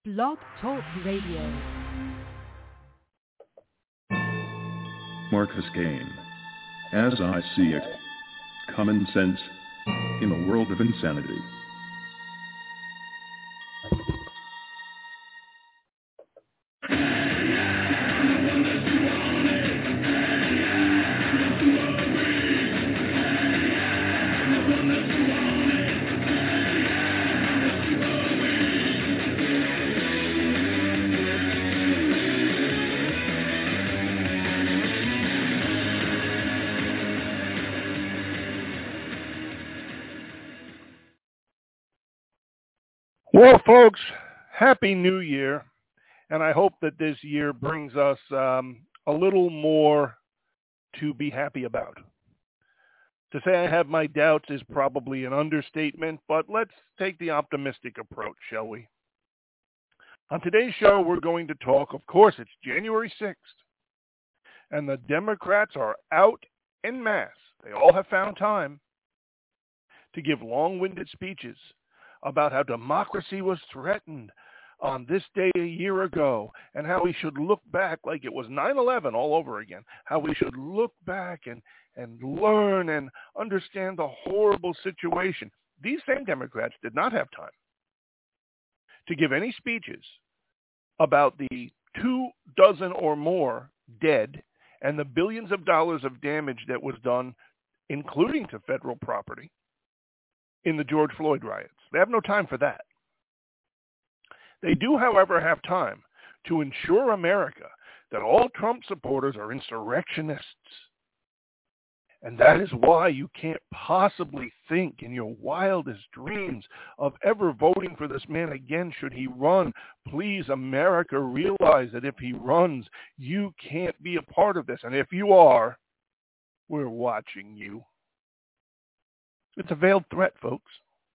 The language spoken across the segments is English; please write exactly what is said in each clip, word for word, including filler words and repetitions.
Blog Talk Radio. Marcus Kane. As I see it, common sense in a world of insanity. Well, folks, Happy New Year, and I hope that this year brings us um, a little more to be happy about. To say I have my doubts is probably an understatement, but let's take the optimistic approach, shall we? On today's show, we're going to talk, of course, it's January sixth, and the Democrats are out en masse. They all have found time to give long-winded speeches about how democracy was threatened on this day a year ago, and how we should look back like it was nine eleven all over again, how we should look back and, and learn and understand the horrible situation. These same Democrats did not have time to give any speeches about the two dozen or more dead and the billions of dollars of damage that was done, including to federal property, in the George Floyd riots. They have no time for that. They do, however, have time to ensure America that all Trump supporters are insurrectionists. And that is why you can't possibly think in your wildest dreams of ever voting for this man again should he run. Please, America, realize that if he runs, you can't be a part of this. And if you are, we're watching you. It's a veiled threat, folks.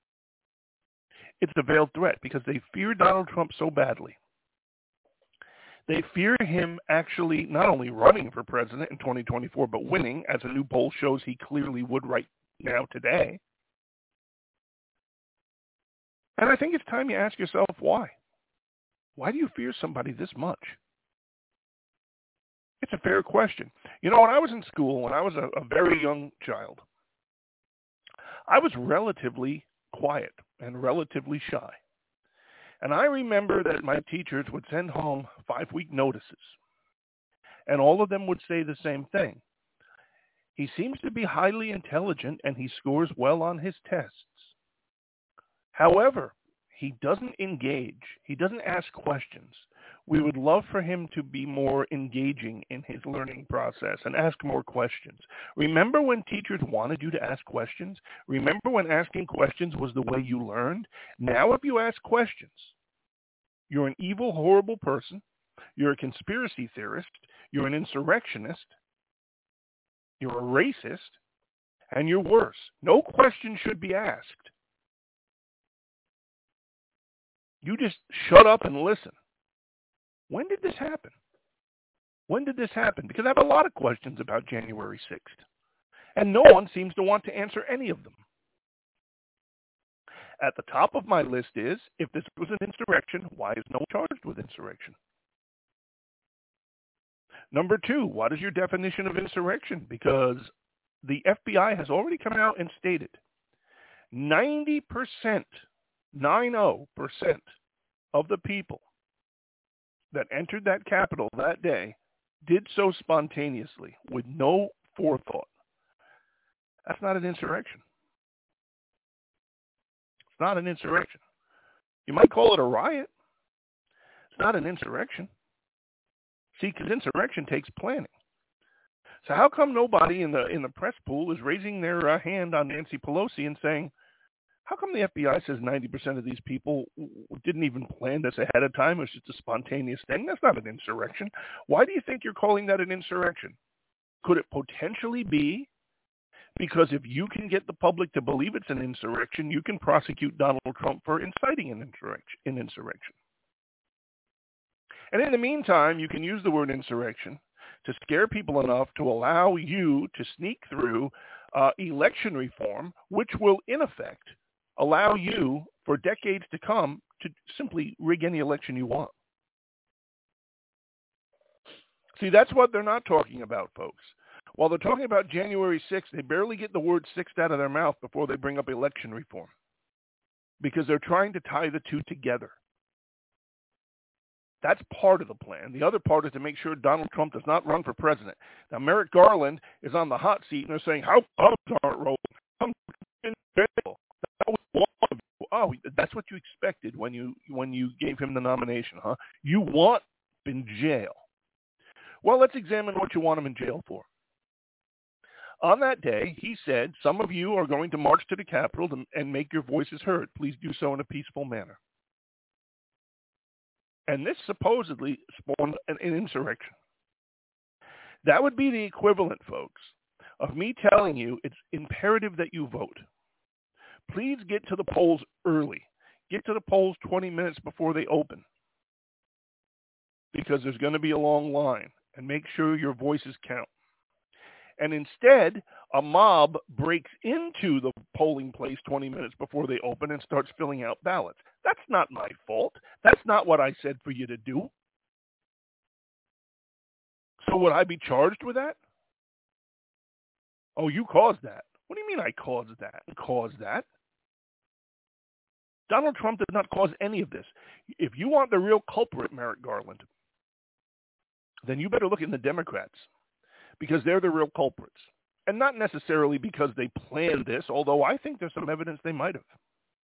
It's a veiled threat because they fear Donald Trump so badly. They fear him actually not only running for president in twenty twenty-four, but winning, as a new poll shows he clearly would right now today. And I think it's time you ask yourself why. Why do you fear somebody this much? It's a fair question. You know, when I was in school, when I was a, a very young child, I was relatively quiet and relatively shy. And I remember that my teachers would send home five-week notices, and all of them would say the same thing. He seems to be highly intelligent, and he scores well on his tests. However, he doesn't engage. He doesn't ask questions. We would love for him to be more engaging in his learning process and ask more questions. Remember when teachers wanted you to ask questions? Remember when asking questions was the way you learned? Now if you ask questions, you're an evil, horrible person, you're a conspiracy theorist, you're an insurrectionist, you're a racist, and you're worse. No question should be asked. You just shut up and listen. When did this happen? When did this happen? Because I have a lot of questions about January sixth, and no one seems to want to answer any of them. At the top of my list is, if this was an insurrection, why is no one charged with insurrection? Number two, what is your definition of insurrection? Because the F B I has already come out and stated ninety percent, ninety percent of the people that entered that Capitol that day did so spontaneously with no forethought. That's not an insurrection. It's not an insurrection. You might call it a riot. It's not an insurrection. See, because insurrection takes planning. So how come nobody in the in the press pool is raising their uh, hand on Nancy Pelosi and saying, how come the F B I says ninety percent of these people didn't even plan this ahead of time? It was just a spontaneous thing. That's not an insurrection. Why do you think you're calling that an insurrection? Could it potentially be because if you can get the public to believe it's an insurrection, you can prosecute Donald Trump for inciting an insurrection? An insurrection. And in the meantime, you can use the word insurrection to scare people enough to allow you to sneak through uh, election reform, which will, in effect, allow you for decades to come to simply rig any election you want. See, that's what they're not talking about, folks. While they're talking about January sixth, they barely get the word sixth out of their mouth before they bring up election reform, because they're trying to tie the two together. That's part of the plan. The other part is to make sure Donald Trump does not run for president. Now, Merrick Garland is on the hot seat, and they're saying, how pubs aren't rolling? I'm in jail. That was one of you. Oh, that's what you expected when you when you gave him the nomination, huh? You want him in jail. Well, let's examine what you want him in jail for. On that day, he said, some of you are going to march to the Capitol to, and make your voices heard. Please do so in a peaceful manner. And this supposedly spawned an, an insurrection. That would be the equivalent, folks, of me telling you it's imperative that you vote. Please get to the polls early. Get to the polls twenty minutes before they open, because there's going to be a long line, and make sure your voices count. And instead, a mob breaks into the polling place twenty minutes before they open and starts filling out ballots. That's not my fault. That's not what I said for you to do. So would I be charged with that? Oh, you caused that. What do you mean I caused that? Caused that? Donald Trump did not cause any of this. If you want the real culprit, Merrick Garland, then you better look in the Democrats, because they're the real culprits. And not necessarily because they planned this, although I think there's some evidence they might have.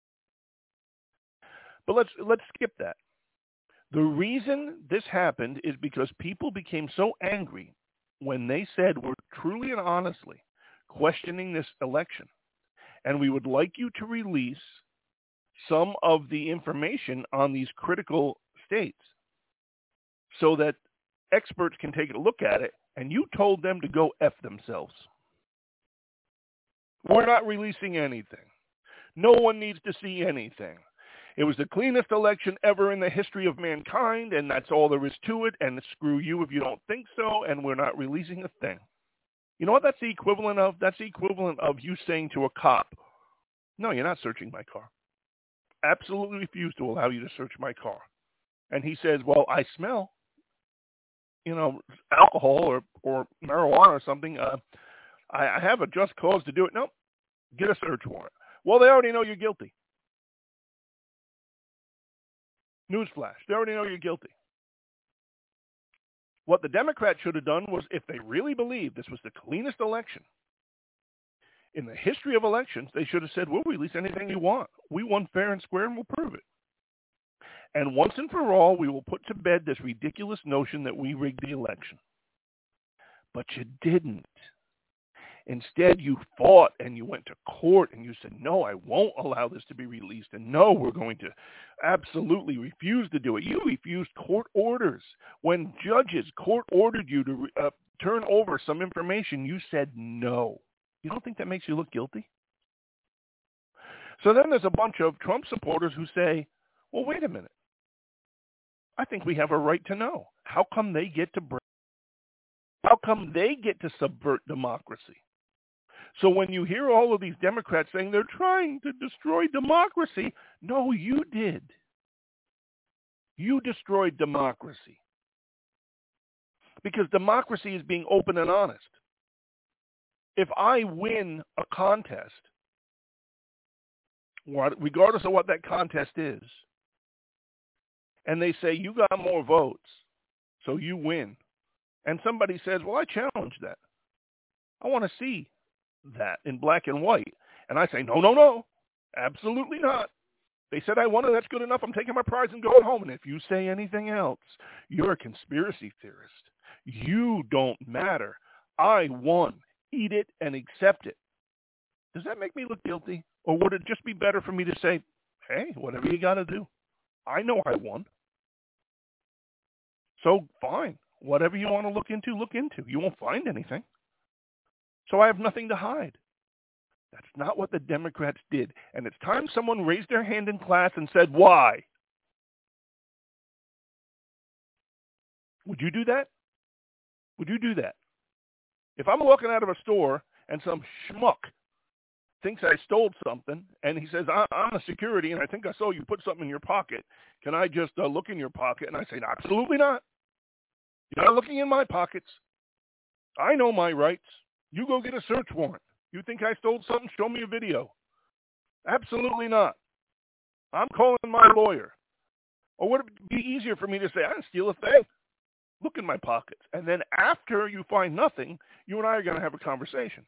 But let's let's skip that. The reason this happened is because people became so angry when they said we're truly and honestly questioning this election, and we would like you to release some of the information on these critical states so that experts can take a look at it, and you told them to go F themselves. We're not releasing anything. No one needs to see anything. It was the cleanest election ever in the history of mankind, and that's all there is to it, and screw you if you don't think so, and we're not releasing a thing. You know what that's the equivalent of? That's the equivalent of you saying to a cop, no, you're not searching my car. Absolutely refuse to allow you to search my car. And he says, well, I smell, you know, alcohol or, or marijuana or something. Uh, I, I have a just cause to do it. Nope. Get a search warrant. Well, they already know you're guilty. Newsflash. They already know you're guilty. What the Democrats should have done was, if they really believed this was the cleanest election in the history of elections, they should have said, we'll release anything you want. We won fair and square, and we'll prove it. And once and for all, we will put to bed this ridiculous notion that we rigged the election. But you didn't. Instead, you fought and you went to court and you said, no, I won't allow this to be released. And no, we're going to absolutely refuse to do it. You refused court orders. When judges, court ordered you to uh, turn over some information, you said no. You don't think that makes you look guilty? So then there's a bunch of Trump supporters who say, well, wait a minute. I think we have a right to know. How come they get to break? How come they get to subvert democracy? So when you hear all of these Democrats saying they're trying to destroy democracy, no, you did. You destroyed democracy. Because democracy is being open and honest. If I win a contest, regardless of what that contest is, and they say you got more votes, so you win, and somebody says, well, I challenge that. I want to see that in black and white. And I say, no, no, no, absolutely not. They said I won it. That's good enough. I'm taking my prize and going home. And if you say anything else, you're a conspiracy theorist. You don't matter. I won. Eat it and accept it. Does that make me look guilty? Or would it just be better for me to say, hey, whatever you got to do. I know I won. So fine. Whatever you want to look into, look into. You won't find anything. So I have nothing to hide. That's not what the Democrats did. And it's time someone raised their hand in class and said, why? Would you do that? Would you do that? If I'm walking out of a store and some schmuck thinks I stole something, and he says, I'm a security, and I think I saw you put something in your pocket. Can I just uh, look in your pocket? And I say, absolutely not. You're not looking in my pockets. I know my rights. You go get a search warrant. You think I stole something? Show me a video. Absolutely not. I'm calling my lawyer. Or would it be easier for me to say, I didn't steal a thing? Look in my pockets. And then after you find nothing, you and I are going to have a conversation.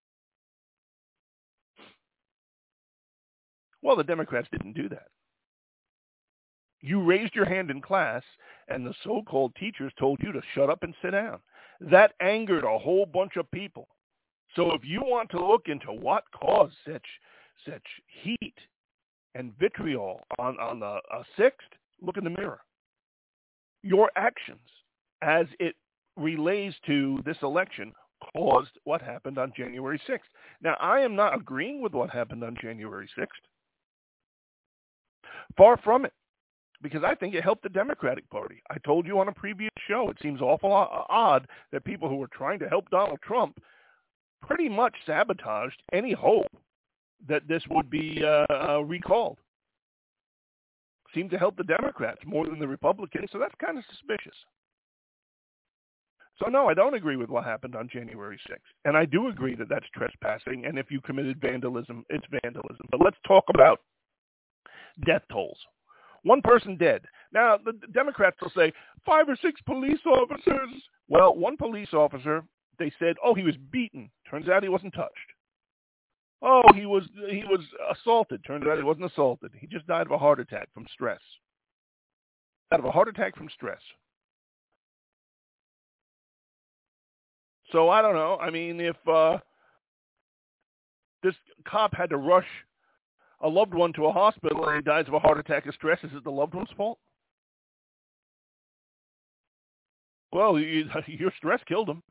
Well, the Democrats didn't do that. You raised your hand in class, and the so-called teachers told you to shut up and sit down. That angered a whole bunch of people. So if you want to look into what caused such such heat and vitriol on, on the uh, sixth, look in the mirror. Your actions, as it relates to this election, caused what happened on January sixth. Now, I am not agreeing with what happened on January sixth. Far from it, because I think it helped the Democratic Party. I told you on a previous show, it seems awful odd that people who were trying to help Donald Trump pretty much sabotaged any hope that this would be uh, uh, recalled. Seemed to help the Democrats more than the Republicans, so that's kind of suspicious. So no, I don't agree with what happened on January sixth. And I do agree that that's trespassing, and if you committed vandalism, it's vandalism. But let's talk about death tolls. One person dead. Now, the Democrats will say, five or six police officers. Well, one police officer, they said, oh, he was beaten. Turns out he wasn't touched. Oh, he was he was assaulted. Turns out he wasn't assaulted. He just died of a heart attack from stress. Out of a heart attack from stress. So I don't know. I mean, if uh, this cop had to rush a loved one to a hospital and he dies of a heart attack of stress, is it the loved one's fault? Well, you, your stress killed him.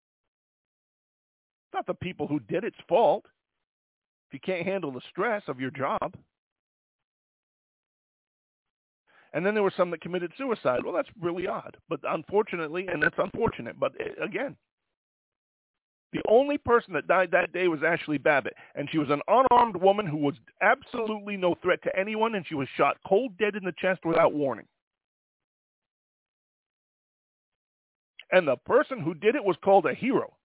It's not the people who did it's fault. If you can't handle the stress of your job. And then there were some that committed suicide. Well, that's really odd. But unfortunately, and that's unfortunate, but again, the only person that died that day was Ashley Babbitt, and she was an unarmed woman who was absolutely no threat to anyone, and she was shot cold dead in the chest without warning. And the person who did it was called a hero.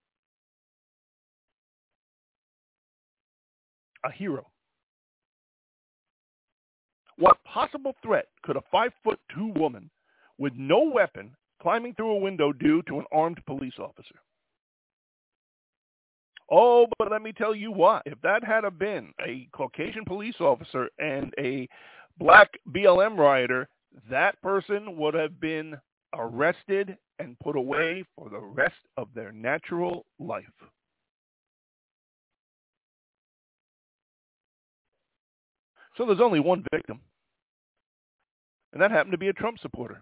A hero. What possible threat could a five foot two woman with no weapon climbing through a window do to an armed police officer? Oh, but let me tell you what, if that had been a Caucasian police officer and a black B L M rioter, that person would have been arrested and put away for the rest of their natural life. So there's only one victim, and that happened to be a Trump supporter.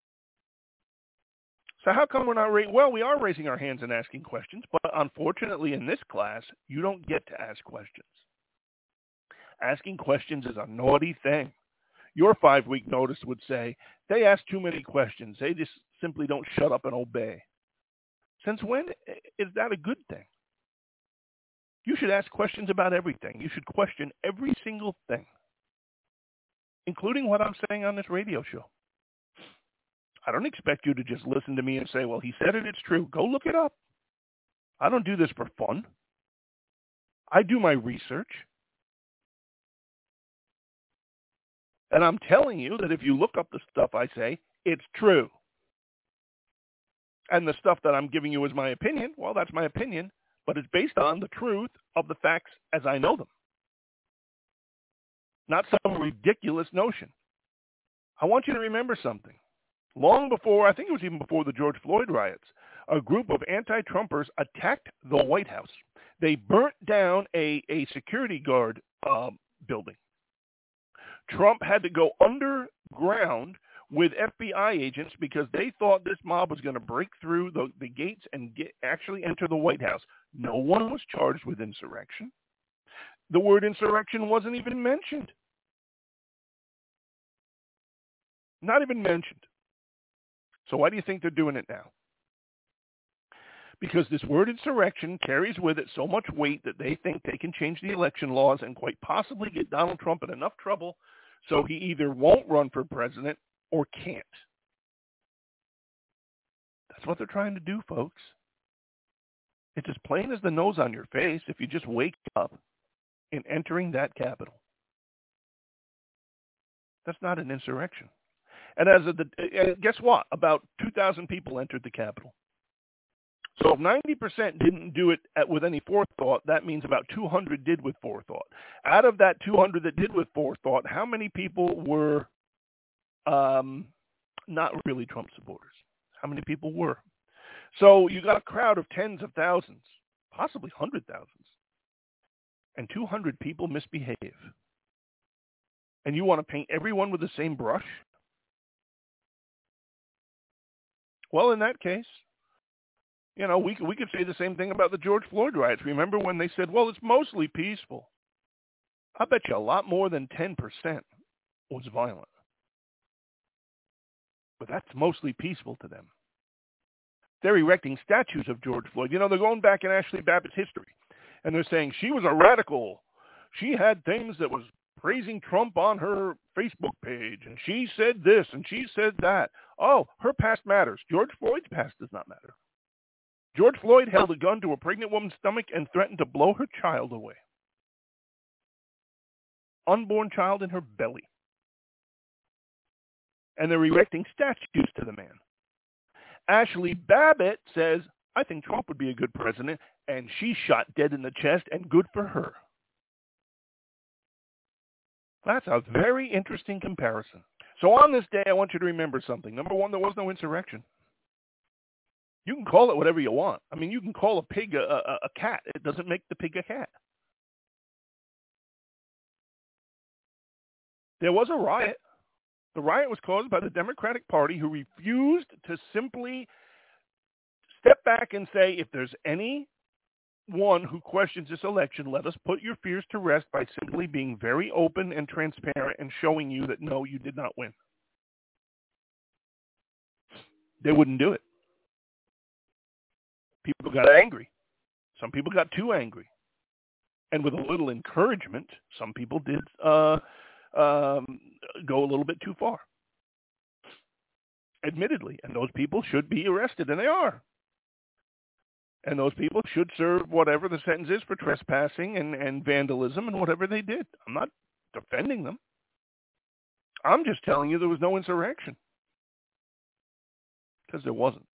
So how come we're not raising? Well, we are raising our hands and asking questions, but unfortunately in this class, you don't get to ask questions. Asking questions is a naughty thing. Your five-week notice would say, they ask too many questions. They just simply don't shut up and obey. Since when is that a good thing? You should ask questions about everything. You should question every single thing, including what I'm saying on this radio show. I don't expect you to just listen to me and say, well, he said it, it's true. Go look it up. I don't do this for fun. I do my research. And I'm telling you that if you look up the stuff I say, it's true. And the stuff that I'm giving you as my opinion, well, that's my opinion, but it's based on the truth of the facts as I know them. Not some ridiculous notion. I want you to remember something. Long before, I think it was even before the George Floyd riots, a group of anti-Trumpers attacked the White House. They burnt down a, a security guard uh, building. Trump had to go underground with F B I agents because they thought this mob was going to break through the, the gates and get actually enter the White House. No one was charged with insurrection. The word insurrection wasn't even mentioned. Not even mentioned. So why do you think they're doing it now? because this word insurrection carries with it so much weight that they think they can change the election laws and quite possibly get Donald Trump in enough trouble so he either won't run for president or can't. That's what they're trying to do, folks. It's as plain as the nose on your face if you just wake up in entering that Capitol. That's not an insurrection. And as of the, and guess what? About two thousand people entered the Capitol. So if ninety percent didn't do it at, with any forethought, that means about two hundred did with forethought. Out of that two hundred that did with forethought, how many people were um, not really Trump supporters? How many people were? So you got a crowd of tens of thousands, possibly one hundred thousands, and two hundred people misbehave. And you want to paint everyone with the same brush? Well, in that case, you know, we, we could say the same thing about the George Floyd riots. Remember when they said, well, it's mostly peaceful? I bet you a lot more than ten percent was violent. But that's mostly peaceful to them. They're erecting statues of George Floyd. You know, they're going back in Ashley Babbitt's history, and they're saying she was a radical. She had things that was praising Trump on her Facebook page, and she said this, and she said that. Oh, her past matters. George Floyd's past does not matter. George Floyd held a gun to a pregnant woman's stomach and threatened to blow her child away. Unborn child in her belly. And they're erecting statues to the man. Ashley Babbitt says, I think Trump would be a good president, and she's shot dead in the chest, and good for her. That's a very interesting comparison. So on this day, I want you to remember something. Number one, there was no insurrection. You can call it whatever you want. I mean, you can call a pig a, a, a cat. It doesn't make the pig a cat. There was a riot. The riot was caused by the Democratic Party, who refused to simply step back and say, if there's anyone who questions this election, let us put your fears to rest by simply being very open and transparent and showing you that, no, you did not win. They wouldn't do it. People got angry. Some people got too angry. And with a little encouragement, some people did uh, um, go a little bit too far. Admittedly. And those people should be arrested, and they are. And those people should serve whatever the sentence is for trespassing and, and vandalism and whatever they did. I'm not defending them. I'm just telling you there was no insurrection. Because there wasn't.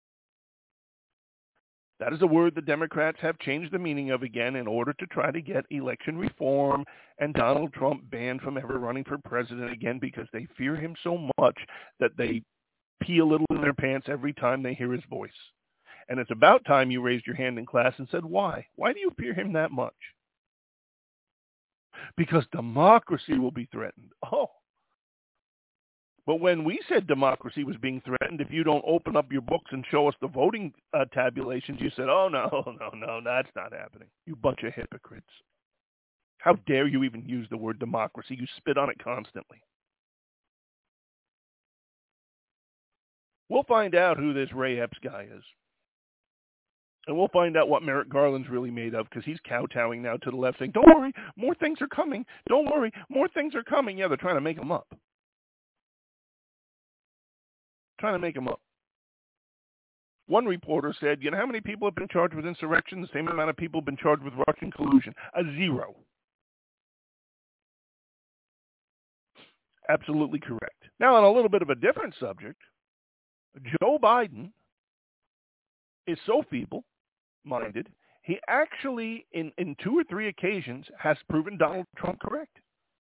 That is a word the Democrats have changed the meaning of again in order to try to get election reform and Donald Trump banned from ever running for president again, because they fear him so much that they pee a little in their pants every time they hear his voice. And it's about time you raised your hand in class and said, why? Why do you fear him that much? Because democracy will be threatened. Oh. But when we said democracy was being threatened, if you don't open up your books and show us the voting uh, tabulations, you said, oh, no, no, no, that's not happening. You bunch of hypocrites. How dare you even use the word democracy? You spit on it constantly. We'll find out who this Ray Epps guy is. And we'll find out what Merrick Garland's really made of, because he's kowtowing now to the left, saying, don't worry, more things are coming. Don't worry, more things are coming. Yeah, they're trying to make him up. Trying to make him up. One reporter said, you know how many people have been charged with insurrection? The same amount of people have been charged with Russian collusion. A zero. Absolutely correct. Now, on a little bit of a different subject, Joe Biden is so feeble-minded, he actually, in, in two or three occasions, has proven Donald Trump correct.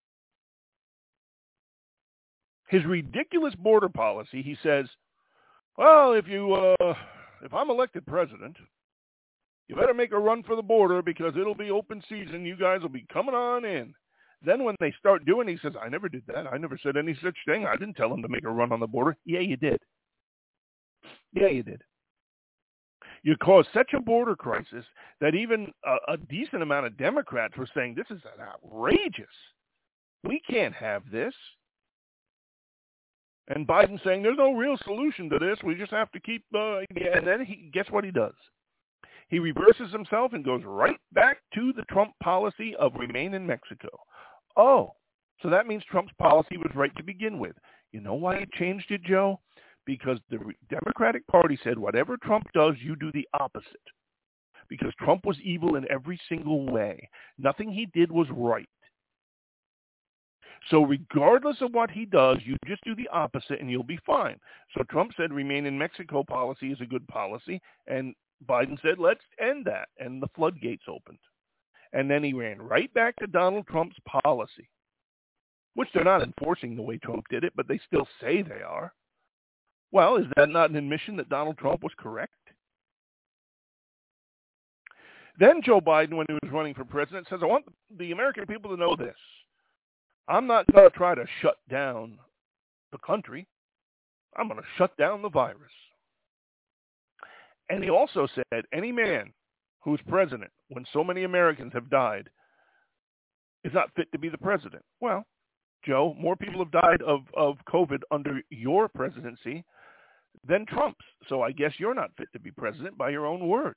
His ridiculous border policy, he says, well, if you, uh, if I'm elected president, you better make a run for the border because it'll be open season. You guys will be coming on in. Then when they start doing it, he says, I never did that. I never said any such thing. I didn't tell him to make a run on the border. Yeah, you did. Yeah, you did. You caused such a border crisis that even a, a decent amount of Democrats were saying, this is outrageous. We can't have this. And Biden saying, there's no real solution to this. We just have to keep, uh, and then he, guess what he does? He reverses himself and goes right back to the Trump policy of remain in Mexico. Oh, so that means Trump's policy was right to begin with. You know why he changed it, Joe? Because the Democratic Party said whatever Trump does, you do the opposite. Because Trump was evil in every single way. Nothing he did was right. So regardless of what he does, you just do the opposite and you'll be fine. So Trump said remain in Mexico policy is a good policy, and Biden said let's end that, and the floodgates opened. And then he ran right back to Donald Trump's policy, which they're not enforcing the way Trump did it, but they still say they are. Well, is that not an admission that Donald Trump was correct? Then Joe Biden, when he was running for president, says, I want the American people to know this. I'm not going to try to shut down the country. I'm going to shut down the virus. And he also said, any man who's president, when so many Americans have died, is not fit to be the president. Well, Joe, more people have died of, of COVID under your presidency than Trump's. So I guess you're not fit to be president by your own words.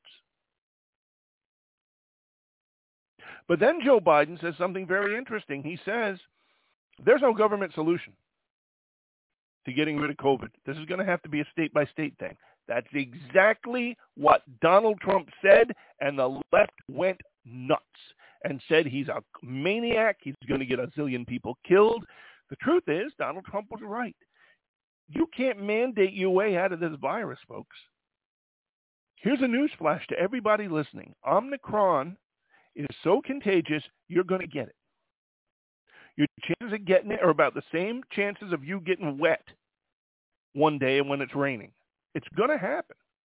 But then Joe Biden says something very interesting. He says, there's no government solution to getting rid of COVID. This is going to have to be a state-by-state thing. That's exactly what Donald Trump said, and the left went nuts and said he's a maniac. He's going to get a zillion people killed. The truth is, Donald Trump was right. You can't mandate your way out of this virus, folks. Here's a news flash to everybody listening. Omicron is so contagious, you're going to get it. Your chances of getting it are about the same chances of you getting wet one day when it's raining. It's going to happen.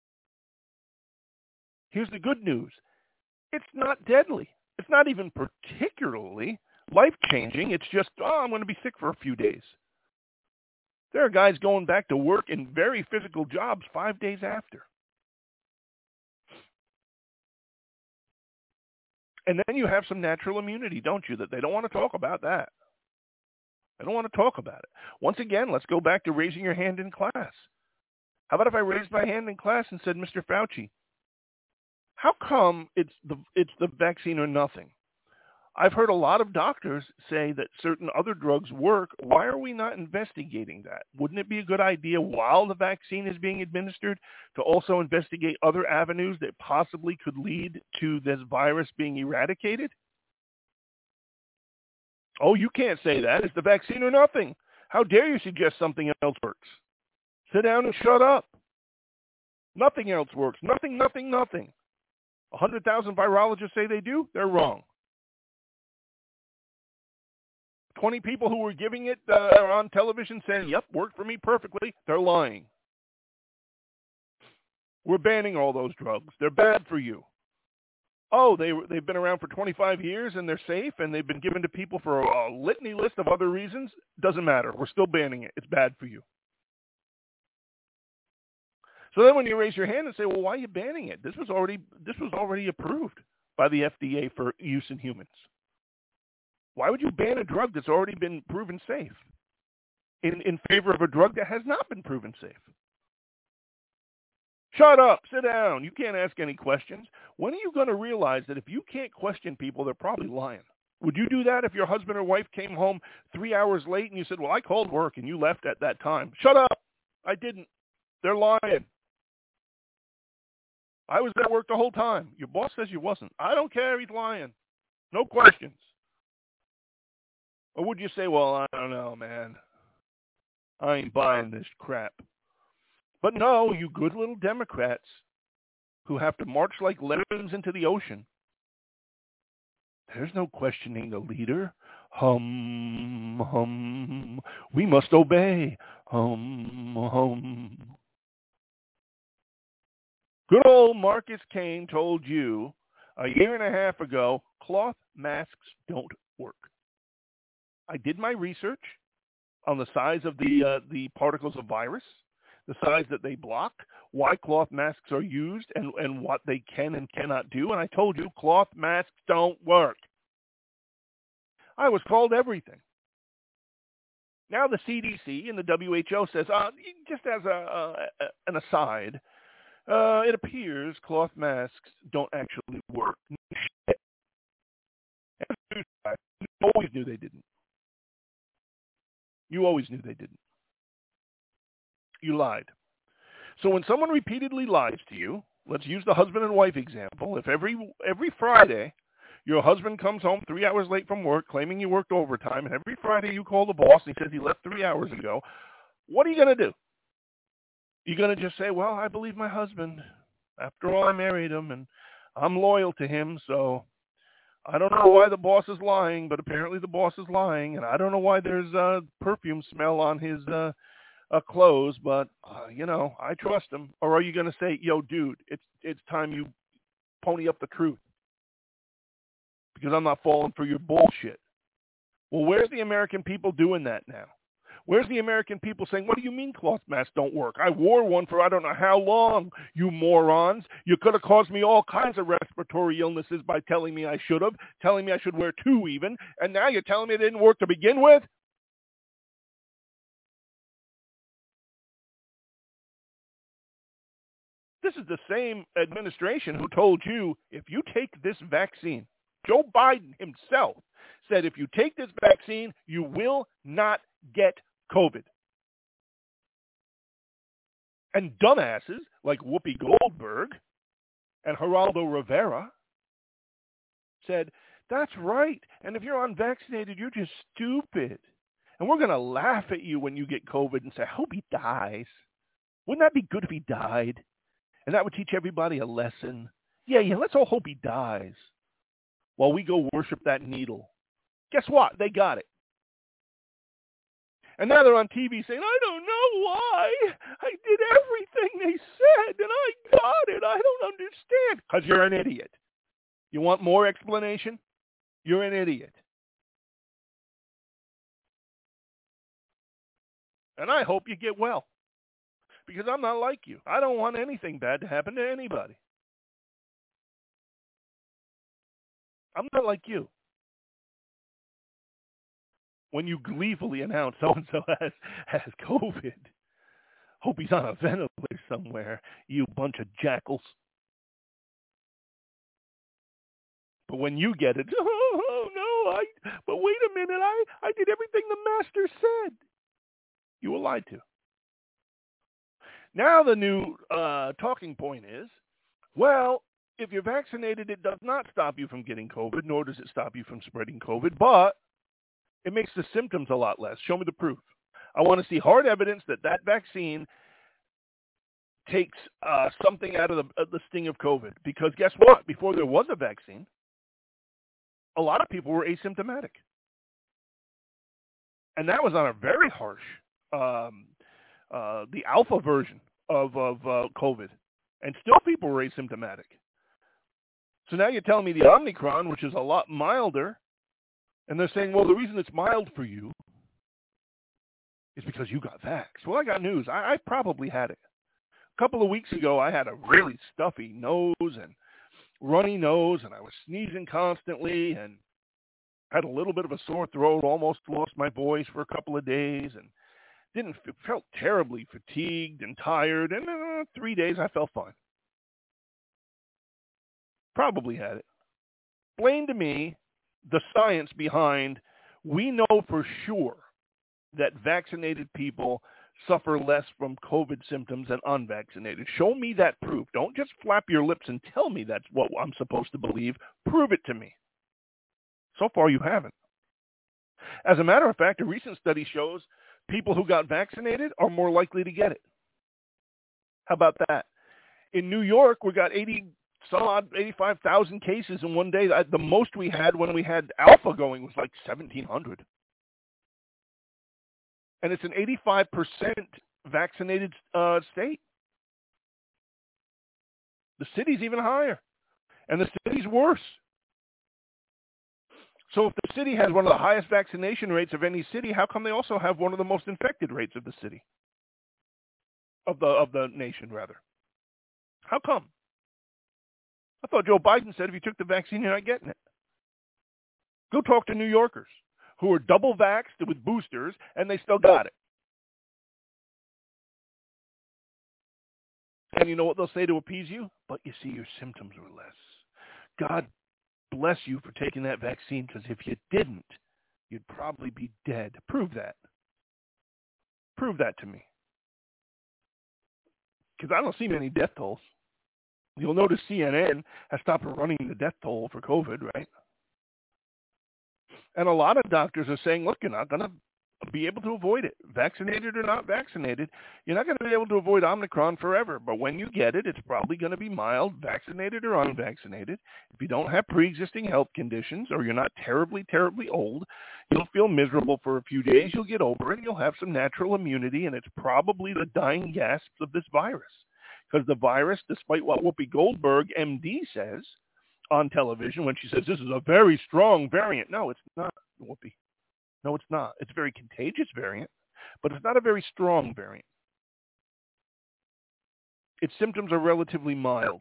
Here's the good news. It's not deadly. It's not even particularly life-changing. It's just, oh, I'm going to be sick for a few days. There are guys going back to work in very physical jobs five days after. And then you have some natural immunity, don't you, that they don't want to talk about that. They don't want to talk about it. Once again, let's go back to raising your hand in class. How about if I raised my hand in class and said, Mister Fauci, how come it's the it's the vaccine or nothing? I've heard a lot of doctors say that certain other drugs work. Why are we not investigating that? Wouldn't it be a good idea while the vaccine is being administered to also investigate other avenues that possibly could lead to this virus being eradicated? Oh, you can't say that. It's the vaccine or nothing. How dare you suggest something else works? Sit down and shut up. Nothing else works. Nothing, nothing, nothing. one hundred thousand virologists say they do. They're wrong. twenty people who were giving it uh, are on television saying, yep, worked for me perfectly. They're lying. We're banning all those drugs. They're bad for you. Oh, they, they've been around for twenty-five years and they're safe and they've been given to people for a, a litany list of other reasons. Doesn't matter. We're still banning it. It's bad for you. So then when you raise your hand and say, well, why are you banning it? This was already this was already approved by the F D A for use in humans. Why would you ban a drug that's already been proven safe in, in favor of a drug that has not been proven safe? Shut up. Sit down. You can't ask any questions. When are you going to realize that if you can't question people, they're probably lying? Would you do that if your husband or wife came home three hours late and you said, well, I called work and you left at that time? Shut up. I didn't. They're lying. I was at work the whole time. Your boss says you wasn't. I don't care. He's lying. No questions. Or would you say, well, I don't know, man. I ain't buying this crap. But no, you good little Democrats who have to march like lemmings into the ocean. There's no questioning the leader. Hum, hum. We must obey. Hum, hum. Good old Marcus Kane told you a year and a half ago, cloth masks don't work. I did my research on the size of the uh, the particles of virus, the size that they block, why cloth masks are used, and, and what they can and cannot do. And I told you cloth masks don't work. I was called everything. Now the C D C and the W H O says, uh, just as a, a, an aside, Uh, it appears cloth masks don't actually work. Shit. You always knew they didn't. You always knew they didn't. You lied. So when someone repeatedly lies to you, let's use the husband and wife example. If every every Friday your husband comes home three hours late from work claiming you worked overtime, and every Friday you call the boss and he says he left three hours ago, what are you going to do? You're going to just say, well, I believe my husband. After all, I married him, and I'm loyal to him, so I don't know why the boss is lying, but apparently the boss is lying, and I don't know why there's a perfume smell on his uh, uh, clothes, but, uh, you know, I trust him. Or are you going to say, yo, dude, it's it's time you pony up the truth because I'm not falling for your bullshit? Well, where's the American people doing that now? Where's the American people saying, what do you mean cloth masks don't work? I wore one for I don't know how long, you morons. You could have caused me all kinds of respiratory illnesses by telling me I should have, telling me I should wear two even, and now you're telling me it didn't work to begin with? This is the same administration who told you, if you take this vaccine, Joe Biden himself said, if you take this vaccine, you will not get COVID. And dumbasses like Whoopi Goldberg and Geraldo Rivera said, that's right. And if you're unvaccinated, you're just stupid. And we're going to laugh at you when you get COVID and say, I hope he dies. Wouldn't that be good if he died? And that would teach everybody a lesson. Yeah, yeah, let's all hope he dies while we go worship that needle. Guess what? They got it. And now they're on T V saying, I don't know why. I did everything they said, and I got it. I don't understand. Because you're an idiot. You want more explanation? You're an idiot. And I hope you get well. Because I'm not like you. I don't want anything bad to happen to anybody. I'm not like you. When you gleefully announce so-and-so has, has COVID, hope he's on a ventilator somewhere, you bunch of jackals. But when you get it, oh, oh no, I, but wait a minute, I, I did everything the master said. You were lied to. Now the new uh, talking point is, well, if you're vaccinated, it does not stop you from getting COVID, nor does it stop you from spreading COVID, but it makes the symptoms a lot less. Show me the proof. I want to see hard evidence that that vaccine takes uh, something out of the, uh, the sting of COVID. Because guess what? Before there was a vaccine, a lot of people were asymptomatic. And that was on a very harsh, um, uh, the alpha version of, of uh, COVID. And still people were asymptomatic. So now you're telling me the Omicron, which is a lot milder, and they're saying, well, the reason it's mild for you is because you got vaxxed. Well, I got news. I, I probably had it. A couple of weeks ago, I had a really stuffy nose and runny nose, and I was sneezing constantly and had a little bit of a sore throat, almost lost my voice for a couple of days, and didn't felt terribly fatigued and tired. And uh, three days, I felt fine. Probably had it. Explain to me the science behind, we know for sure that vaccinated people suffer less from COVID symptoms than unvaccinated. Show me that proof. Don't just flap your lips and tell me that's what I'm supposed to believe. Prove it to me. So far, you haven't. As a matter of fact, a recent study shows people who got vaccinated are more likely to get it. How about that? In New York, we got eighty some odd eighty-five thousand cases in one day. The most we had when we had Alpha going was like seventeen hundred. And it's an eighty-five percent vaccinated uh, state. The city's even higher. And the city's worse. So if the city has one of the highest vaccination rates of any city, how come they also have one of the most infected rates of the city? Of the of the nation, rather. How come? I thought Joe Biden said if you took the vaccine, you're not getting it. Go talk to New Yorkers who are double vaxxed with boosters, and they still got it. And you know what they'll say to appease you? But you see, your symptoms were less. God bless you for taking that vaccine, because if you didn't, you'd probably be dead. Prove that. Prove that to me. Because I don't see many death tolls. You'll notice C N N has stopped running the death toll for COVID, right? And a lot of doctors are saying, look, you're not going to be able to avoid it. Vaccinated or not vaccinated, you're not going to be able to avoid Omicron forever. But when you get it, it's probably going to be mild, vaccinated or unvaccinated. If you don't have pre-existing health conditions or you're not terribly, terribly old, you'll feel miserable for a few days. You'll get over it. You'll have some natural immunity, and it's probably the dying gasps of this virus. Because the virus, despite what Whoopi Goldberg, M D, says on television when she says this is a very strong variant. No, it's not, Whoopi. No, it's not. It's a very contagious variant, but it's not a very strong variant. Its symptoms are relatively mild.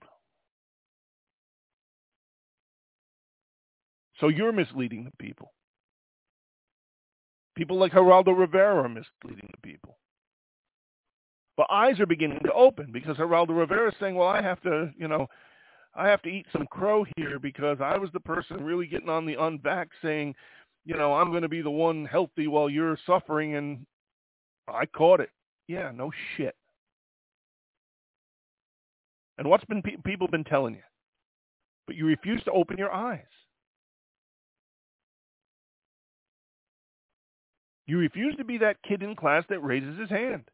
So you're misleading the people. People like Geraldo Rivera are misleading the people. But eyes are beginning to open because Geraldo Rivera is saying, well, I have to, you know, I have to eat some crow here because I was the person really getting on the unvax saying, you know, I'm going to be the one healthy while you're suffering, and I caught it. Yeah, no shit. And what's been pe- people been telling you? But you refuse to open your eyes. You refuse to be that kid in class that raises his hand.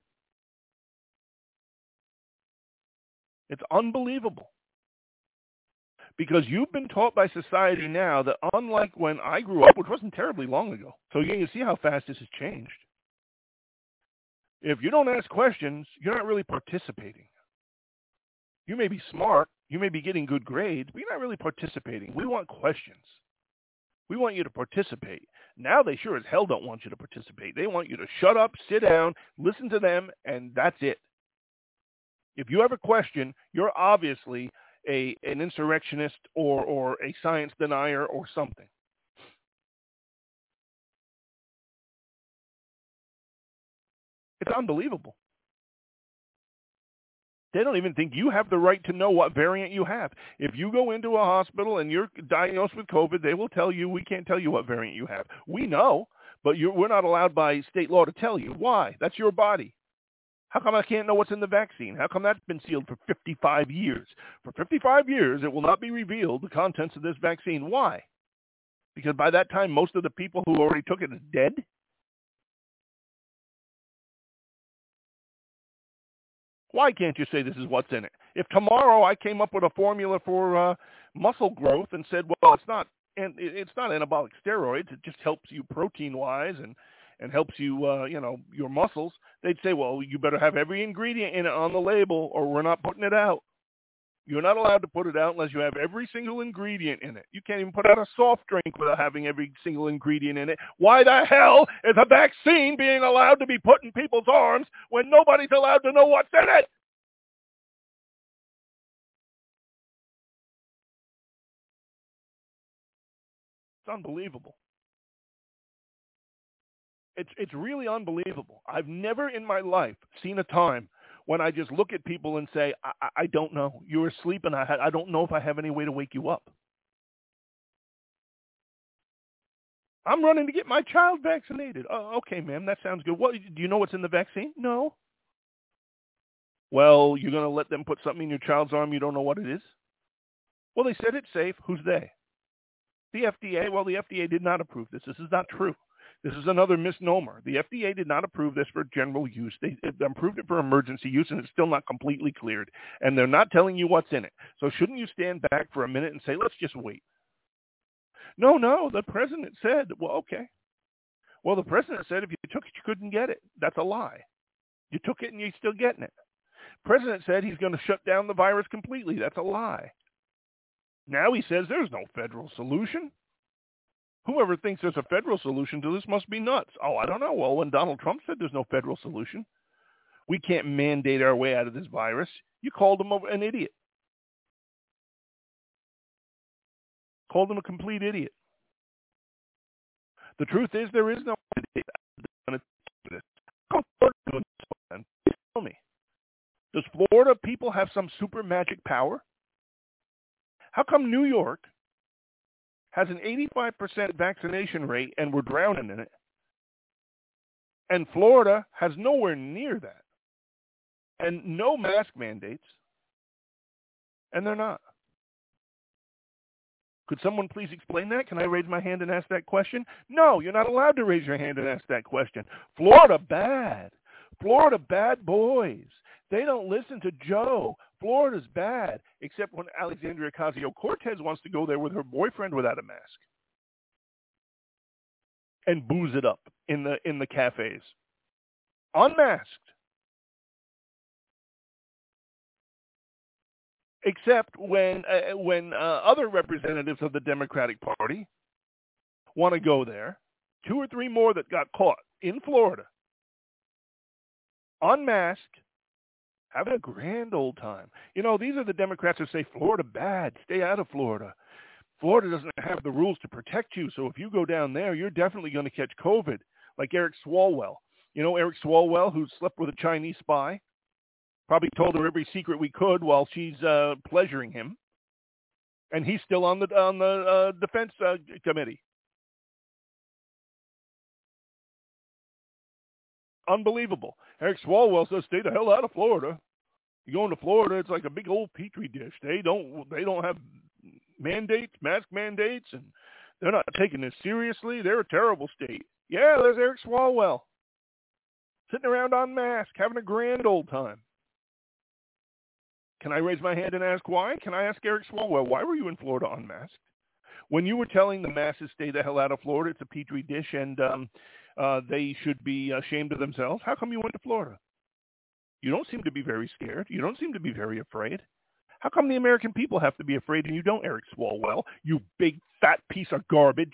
It's unbelievable. Because you've been taught by society now that unlike when I grew up, which wasn't terribly long ago, so you can see how fast this has changed. If you don't ask questions, you're not really participating. You may be smart, you may be getting good grades, but you're not really participating. We want questions. We want you to participate. Now they sure as hell don't want you to participate. They want you to shut up, sit down, listen to them, and that's it. If you have a question, you're obviously a an insurrectionist or, or a science denier or something. It's unbelievable. They don't even think you have the right to know what variant you have. If you go into a hospital and you're diagnosed with COVID, they will tell you, we can't tell you what variant you have. We know, but you're, we're not allowed by state law to tell you. Why? That's your body. How come I can't know what's in the vaccine? How come that's been sealed for fifty-five years? For fifty-five years, it will not be revealed the contents of this vaccine. Why? Because by that time, most of the people who already took it is dead? Why can't you say this is what's in it? If tomorrow I came up with a formula for uh, muscle growth and said, well, it's not and it's not anabolic steroids, it just helps you protein-wise and and helps you, uh, you know, your muscles, they'd say, well, you better have every ingredient in it on the label or we're not putting it out. You're not allowed to put it out unless you have every single ingredient in it. You can't even put out a soft drink without having every single ingredient in it. Why the hell is a vaccine being allowed to be put in people's arms when nobody's allowed to know what's in it? It's unbelievable. It's it's really unbelievable. I've never in my life seen a time when I just look at people and say, I, I, I don't know. You were asleep, and I, had, I don't know if I have any way to wake you up. I'm running to get my child vaccinated. Oh, okay, ma'am, that sounds good. What, do you know what's in the vaccine? No. Well, you're going to let them put something in your child's arm you don't know what it is? Well, they said it's safe. Who's they? The F D A. Well, the F D A did not approve this. This is not true. This is another misnomer. The F D A did not approve this for general use. They approved it for emergency use, and it's still not completely cleared. And they're not telling you what's in it. So shouldn't you stand back for a minute and say, let's just wait? No, no, the president said, well, okay. Well, the president said if you took it, you couldn't get it. That's a lie. You took it, and you're still getting it. The president said he's going to shut down the virus completely. That's a lie. Now he says there's no federal solution. Whoever thinks there's a federal solution to this must be nuts. Oh, I don't know. Well, when Donald Trump said there's no federal solution, we can't mandate our way out of this virus, you called him an idiot. Called him a complete idiot. The truth is there is no mandate. Tell me. Does Florida people have some super magic power? How come New York has an eighty-five percent vaccination rate and we're drowning in it, and Florida has nowhere near that, and no mask mandates, and they're not? Could someone please explain that? Can I raise my hand and ask that question? No, you're not allowed to raise your hand and ask that question. Florida bad. Florida bad boys. They don't listen to Joe. Florida's bad, except when Alexandria Ocasio-Cortez wants to go there with her boyfriend without a mask and booze it up in the in the cafes, unmasked. Except when uh, when uh, other representatives of the Democratic Party want to go there, two or three more that got caught in Florida, unmasked, having a grand old time. You know, these are the Democrats who say, Florida bad, stay out of Florida. Florida doesn't have the rules to protect you, so if you go down there, you're definitely going to catch COVID, like Eric Swalwell. You know Eric Swalwell, who slept with a Chinese spy? Probably told her every secret we could while she's uh, pleasuring him. And he's still on the on the uh, defense uh, committee. Unbelievable. Eric Swalwell says, stay the hell out of Florida. You go into Florida, it's like a big old petri dish. They don't they don't have mandates, mask mandates, and they're not taking this seriously. They're a terrible state. Yeah, there's Eric Swalwell. Sitting around unmasked, having a grand old time. Can I raise my hand and ask why? Can I ask Eric Swalwell, why were you in Florida unmasked? When you were telling the masses, stay the hell out of Florida, it's a petri dish, and um, uh, they should be ashamed of themselves, how come you went to Florida? You don't seem to be very scared. You don't seem to be very afraid. How come the American people have to be afraid and you don't, Eric Swalwell, you big fat piece of garbage?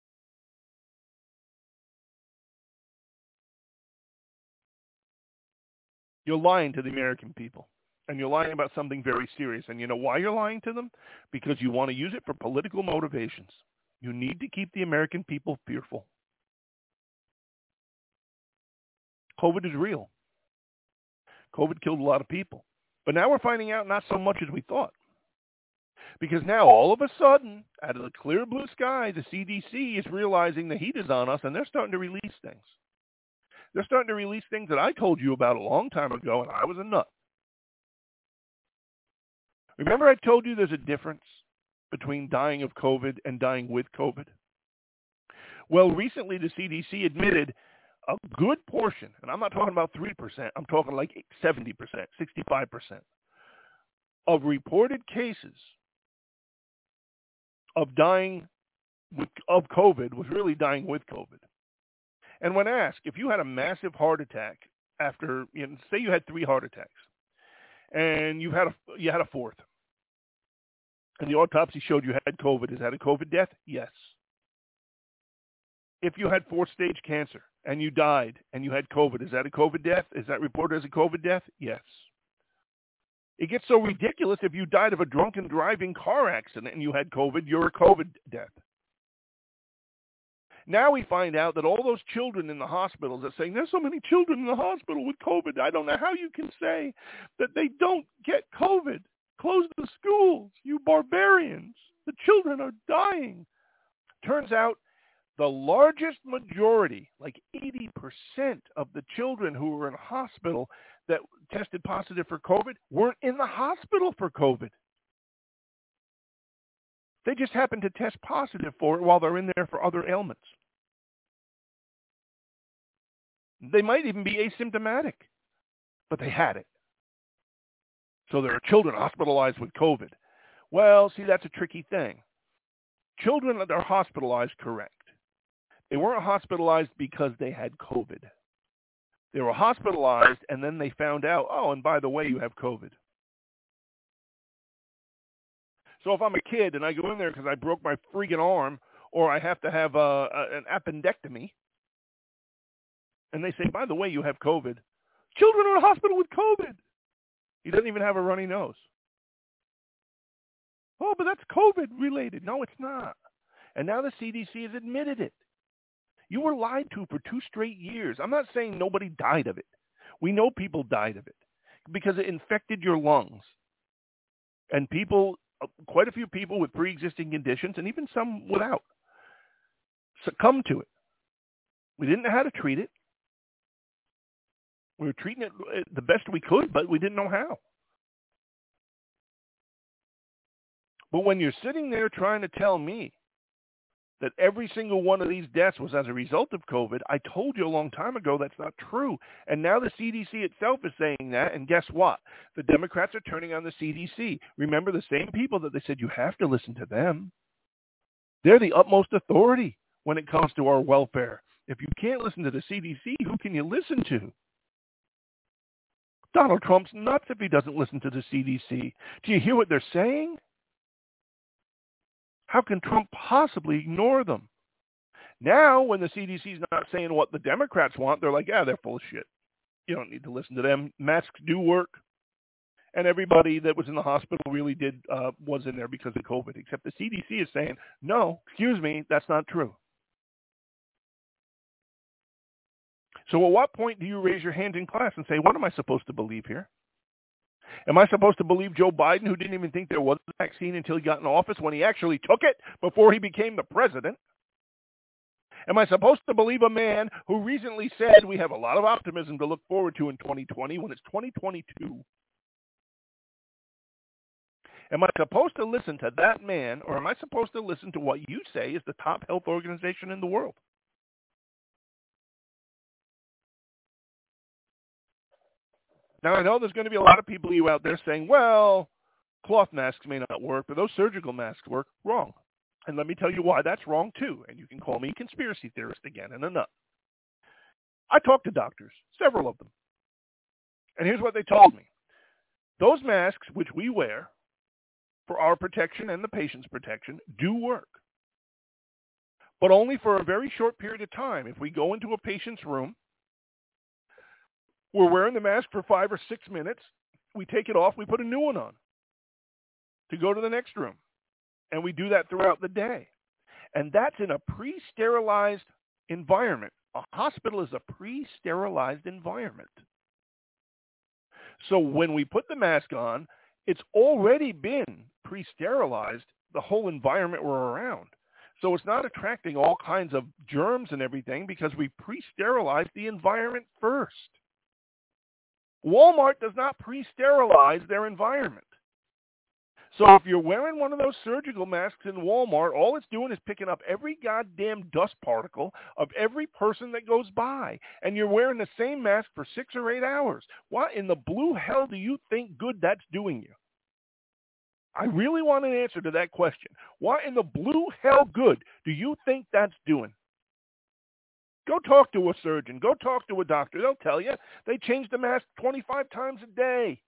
You're lying to the American people. And you're lying about something very serious. And you know why you're lying to them? Because you want to use it for political motivations. You need to keep the American people fearful. COVID is real. COVID killed a lot of people. But now we're finding out not so much as we thought. Because now all of a sudden, out of the clear blue sky, the C D C is realizing the heat is on us, and they're starting to release things. They're starting to release things that I told you about a long time ago, and I was a nut. Remember I told you there's a difference between dying of COVID and dying with COVID? Well, recently the C D C admitted a good portion, and I'm not talking about three percent, I'm talking like seventy percent, sixty-five percent, of reported cases of dying with, of COVID was really dying with COVID. And when asked, if you had a massive heart attack after, you know, say you had three heart attacks, and you had a you had a fourth, and the autopsy showed you had COVID. Is that a COVID death? Yes. If you had fourth-stage cancer and you died and you had COVID, is that a COVID death? Is that reported as a COVID death? Yes. It gets so ridiculous if you died of a drunken driving car accident and you had COVID, you're a COVID death. Now we find out that all those children in the hospitals are saying, there's so many children in the hospital with COVID. I don't know how you can say that they don't get COVID. Close the schools, you barbarians. The children are dying. Turns out the largest majority, like eighty percent of the children who were in hospital that tested positive for COVID weren't in the hospital for COVID. They just happened to test positive for it while they're in there for other ailments. They might even be asymptomatic, but they had it. So there are children hospitalized with COVID. Well, see, that's a tricky thing. Children that are hospitalized, correct. They weren't hospitalized because they had COVID. They were hospitalized, and then they found out, oh, and by the way, you have COVID. So if I'm a kid and I go in there because I broke my freaking arm, or I have to have a, a, an appendectomy, and they say, by the way, you have COVID. Children are in a hospital with COVID. He doesn't even have a runny nose. Oh, but that's COVID related. No, it's not. And now the C D C has admitted it. You were lied to for two straight years. I'm not saying nobody died of it. We know people died of it. because it infected your lungs. And people, quite a few people with pre-existing conditions, and even some without, succumbed to it. We didn't know how to treat it. We were treating it the best we could, but we didn't know how. But when you're sitting there trying to tell me that every single one of these deaths was as a result of COVID, I told you a long time ago that's not true. And now the C D C itself is saying that, and guess what? The Democrats are turning on the C D C. Remember, the same people that they said you have to listen to them. They're the utmost authority when it comes to our welfare. If you can't listen to the C D C, who can you listen to? Donald Trump's nuts if he doesn't listen to the C D C. Do you hear what they're saying? How can Trump possibly ignore them? Now, when the C D C's not saying what the Democrats want, they're like, yeah, they're full of shit. You don't need to listen to them. Masks do work. And everybody that was in the hospital really did, uh, was in there because of COVID, except the C D C is saying, no, excuse me, that's not true. So at what point do you raise your hand in class and say, what am I supposed to believe here? Am I supposed to believe Joe Biden, who didn't even think there was a vaccine until he got in office, when he actually took it before he became the president? Am I supposed to believe a man who recently said we have a lot of optimism to look forward to in twenty twenty when it's twenty twenty-two? Am I supposed to listen to that man, or am I supposed to listen to what you say is the top health organization in the world? Now, I know there's going to be a lot of people you out there saying, well, cloth masks may not work, but those surgical masks work. Wrong. And let me tell you why that's wrong, too. And you can call me a conspiracy theorist again and a nut. I talked to doctors, several of them. And here's what they told me. Those masks, which we wear for our protection and the patient's protection, do work. But only for a very short period of time. If we go into a patient's room, we're wearing the mask for five or six minutes. We take it off. We put a new one on to go to the next room. And we do that throughout the day. And that's in a pre-sterilized environment. A hospital is a pre-sterilized environment. So when we put the mask on, it's already been pre-sterilized, the whole environment we're around. So it's not attracting all kinds of germs and everything because we pre-sterilized the environment first. Walmart does not pre-sterilize their environment. So if you're wearing one of those surgical masks in Walmart, all it's doing is picking up every goddamn dust particle of every person that goes by. And you're wearing the same mask for six or eight hours. What in the blue hell do you think good that's doing you? I really want an answer to that question. What in the blue hell good do you think that's doing? Go talk to a surgeon. Go talk to a doctor. They'll tell you. They change the mask twenty-five times a day.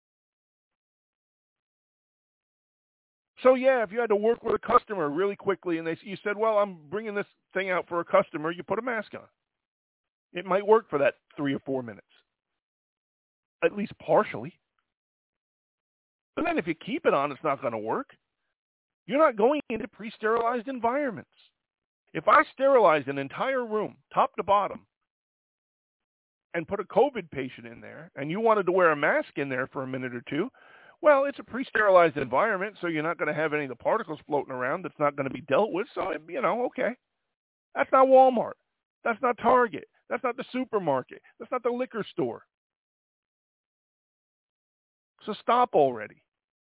So, yeah, if you had to work with a customer really quickly and they, you said, well, I'm bringing this thing out for a customer, you put a mask on. It might work for that three or four minutes, at least partially. But then if you keep it on, it's not going to work. You're not going into pre-sterilized environments. If I sterilized an entire room, top to bottom, and put a COVID patient in there, and you wanted to wear a mask in there for a minute or two, well, it's a pre-sterilized environment, so you're not going to have any of the particles floating around that's not going to be dealt with. So, you know, okay. That's not Walmart. That's not Target. That's not the supermarket. That's not the liquor store. So stop already.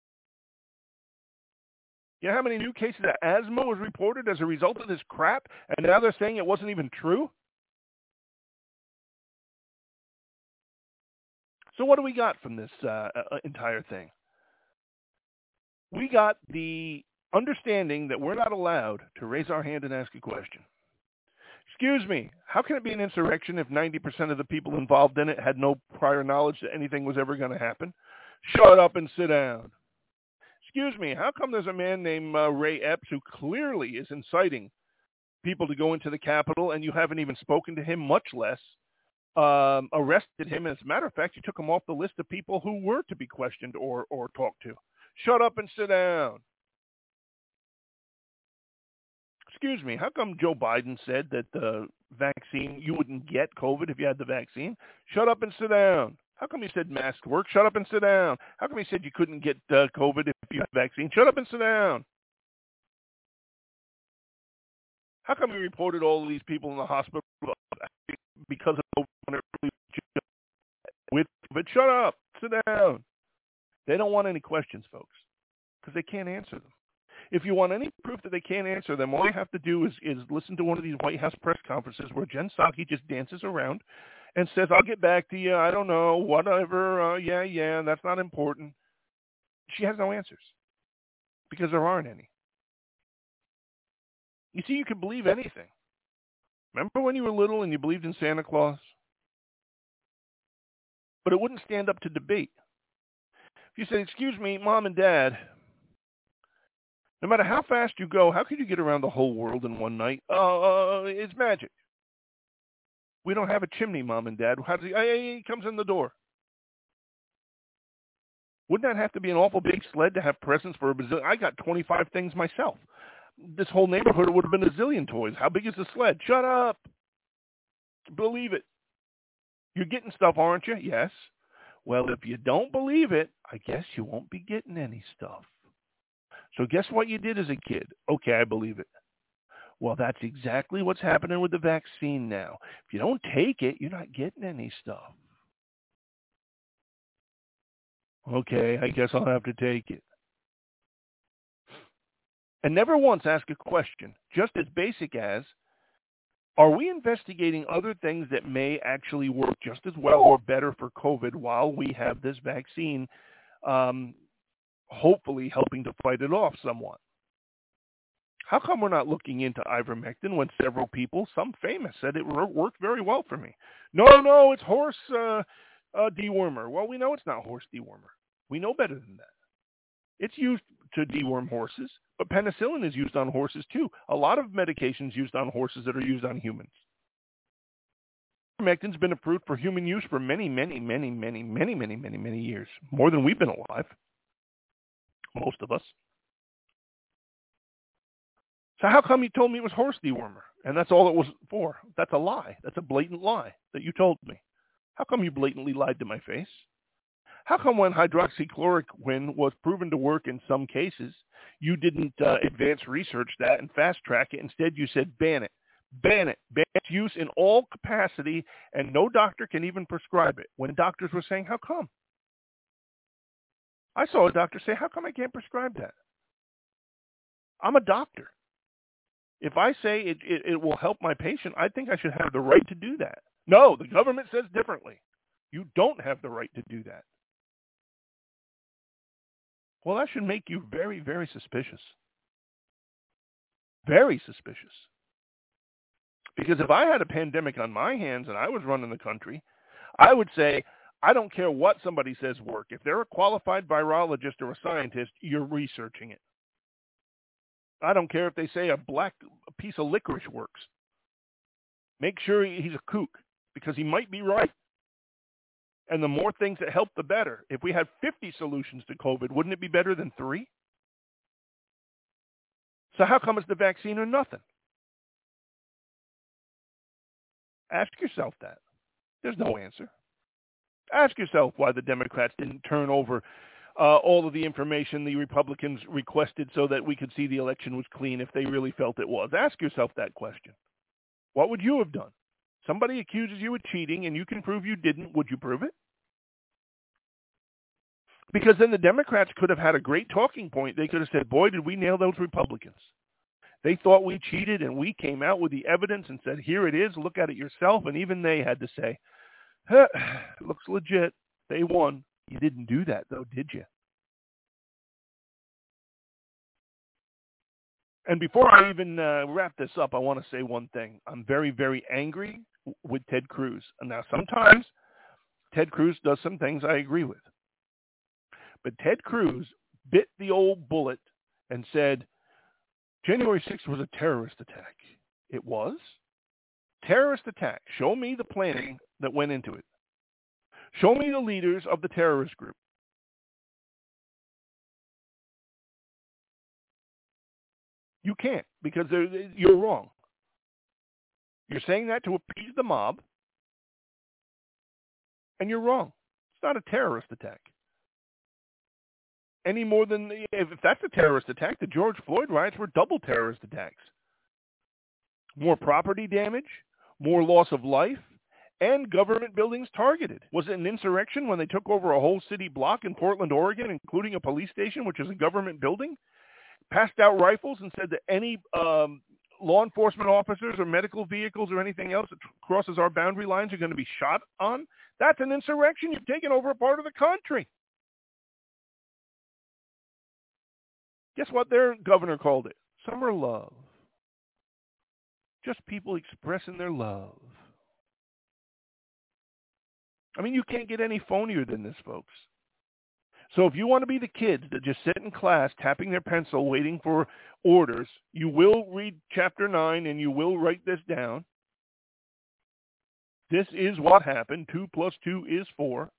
You know how many new cases of asthma was reported as a result of this crap, and now they're saying it wasn't even true? So what do we got from this uh, entire thing? We got the understanding that we're not allowed to raise our hand and ask a question. Excuse me, how can it be an insurrection if ninety percent of the people involved in it had no prior knowledge that anything was ever going to happen? Shut up and sit down. Excuse me, how come there's a man named uh, Ray Epps who clearly is inciting people to go into the Capitol and you haven't even spoken to him, much less um, arrested him? As a matter of fact, you took him off the list of people who were to be questioned or, or talked to. Shut up and sit down. Excuse me, how come Joe Biden said that the vaccine, you wouldn't get COVID if you had the vaccine? Shut up and sit down. How come you said masks work? Shut up and sit down. How come you said you couldn't get uh, COVID if you had a vaccine? Shut up and sit down. How come you reported all of these people in the hospital because of COVID with COVID? Shut up. Sit down. They don't want any questions, folks, because they can't answer them. If you want any proof that they can't answer them, all you have to do is, is listen to one of these White House press conferences where Jen Psaki just dances around and says, I'll get back to you, I don't know, whatever, uh, yeah, yeah, that's not important. She has no answers because there aren't any. You see, you can believe anything. Remember when you were little and you believed in Santa Claus? But it wouldn't stand up to debate. If you said, excuse me, Mom and Dad, no matter how fast you go, how could you get around the whole world in one night? Uh, it's magic. We don't have a chimney, Mom and Dad. How does he, hey, he comes in the door. Wouldn't that have to be an awful big sled to have presents for a bazillion? I got twenty-five things myself. This whole neighborhood would have been a zillion toys. How big is the sled? Shut up. Believe it. You're getting stuff, aren't you? Yes. Well, if you don't believe it, I guess you won't be getting any stuff. So guess what you did as a kid? Okay, I believe it. Well, that's exactly what's happening with the vaccine now. If you don't take it, you're not getting any stuff. Okay, I guess I'll have to take it. And never once ask a question, just as basic as, are we investigating other things that may actually work just as well or better for COVID while we have this vaccine, um, hopefully helping to fight it off somewhat? How come we're not looking into ivermectin when several people, some famous, said it worked very well for me? No, no, it's horse uh, uh, dewormer. Well, we know it's not horse dewormer. We know better than that. It's used to deworm horses, but penicillin is used on horses too. A lot of medications used on horses that are used on humans. Ivermectin's been approved for human use for many, many, many, many, many, many, many, many years. More than we've been alive. Most of us. So how come you told me it was horse dewormer? And that's all it was for? That's a lie. That's a blatant lie that you told me. How come you blatantly lied to my face? How come when hydroxychloroquine was proven to work in some cases, you didn't uh, advance research that and fast track it? Instead, you said ban it. Ban it. Ban its use in all capacity, and no doctor can even prescribe it. When doctors were saying, how come? I saw a doctor say, how come I can't prescribe that? I'm a doctor. If I say it, it, it will help my patient, I think I should have the right to do that. No, the government says differently. You don't have the right to do that. Well, that should make you very, very suspicious. Very suspicious. Because if I had a pandemic on my hands and I was running the country, I would say, I don't care what somebody says work. If they're a qualified virologist or a scientist, you're researching it. I don't care if they say a black piece of licorice works. Make sure he's a kook, because he might be right. And the more things that help, the better. If we had fifty solutions to COVID, wouldn't it be better than three? So how come it's the vaccine or nothing? Ask yourself that. There's no answer. Ask yourself why the Democrats didn't turn over uh, all of the information the Republicans requested so that we could see the election was clean if they really felt it was. Ask yourself that question. What would you have done? Somebody accuses you of cheating and you can prove you didn't. Would you prove it? Because then the Democrats could have had a great talking point. They could have said, boy, did we nail those Republicans. They thought we cheated and we came out with the evidence and said, here it is, look at it yourself. And even they had to say, huh, it looks legit. They won. You didn't do that, though, did you? And before I even uh, wrap this up, I want to say one thing. I'm very, very angry with Ted Cruz. And now, sometimes Ted Cruz does some things I agree with. But Ted Cruz bit the old bullet and said, January sixth was a terrorist attack. It was? Terrorist attack. Show me the planning that went into it. Show me the leaders of the terrorist group. You can't, because you're wrong. You're saying that to appease the mob, and you're wrong. It's not a terrorist attack. Any more than, if that's a terrorist attack, the George Floyd riots were double terrorist attacks. More property damage, more loss of life, and government buildings targeted. Was it an insurrection when they took over a whole city block in Portland, Oregon, including a police station, which is a government building? Passed out rifles and said that any um, law enforcement officers or medical vehicles or anything else that crosses our boundary lines are going to be shot on? That's an insurrection. You've taken over a part of the country. Guess what their governor called it? Summer love. Just people expressing their love. I mean, you can't get any phonier than this, folks. So if you want to be the kids that just sit in class tapping their pencil waiting for orders, you will read chapter nine and you will write this down. This is what happened. Two plus two is four.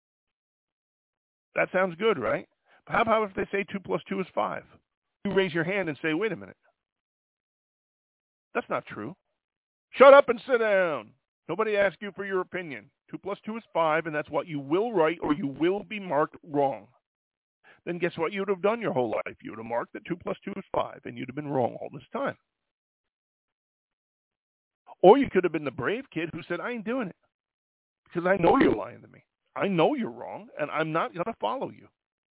That sounds good, right? How about if they say two plus two is five? You raise your hand and say, wait a minute. That's not true. Shut up and sit down. Nobody asked you for your opinion. Two plus two is five, and that's what you will write or you will be marked wrong. Then guess what you would have done your whole life? You would have marked that two plus two is five, and you'd have been wrong all this time. Or you could have been the brave kid who said, I ain't doing it because I know you're lying to me. I know you're wrong, and I'm not going to follow you.